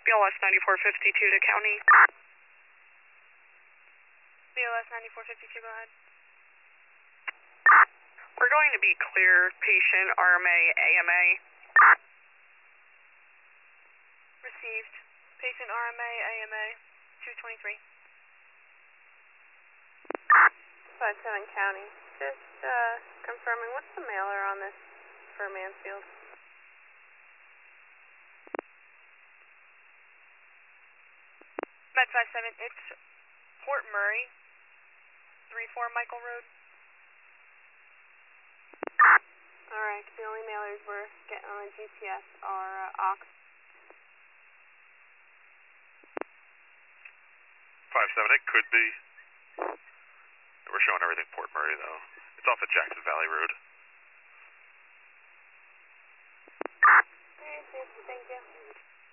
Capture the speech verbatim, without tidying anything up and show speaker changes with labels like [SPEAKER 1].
[SPEAKER 1] B L S ninety-four fifty-two to county.
[SPEAKER 2] B L S ninety-four fifty-two, go ahead.
[SPEAKER 1] We're going to be clear, patient R M A, A M A.
[SPEAKER 2] Received. Patient R M A, A M A, two twenty-three.
[SPEAKER 3] five seven County. Just uh, confirming, what's the mailer on this for Mansfield?
[SPEAKER 2] Med five seven, it's Port Murray, three four Michael Road.
[SPEAKER 3] Alright, the only mailers we're getting on the G P S are uh, Ox.
[SPEAKER 4] five seven, it could be. We're showing everything Port Murray, though. It's off of Jackson Valley Road.
[SPEAKER 3] Alright, thank you.